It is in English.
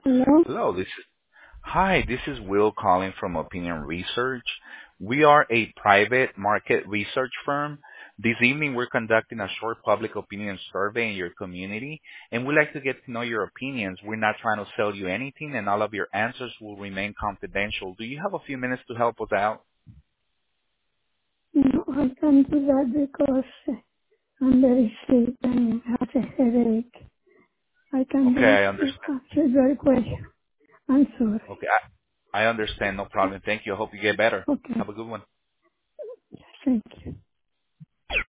Hello? Hello, this is Will calling from Opinion Research. We are a private market research firm. This evening, we're conducting a short public opinion survey in your community, and we'd like to get to know your opinions. We're not trying to sell you anything, and all of your answers will remain confidential. Do you have a few minutes to help us out? No, I can't do that because I'm very sick and have a headache. I can Okay, do it I understand. after your question. I'm sorry. Okay, I understand. No problem. Thank you. I hope you get better. Okay, Have a good one. thank you.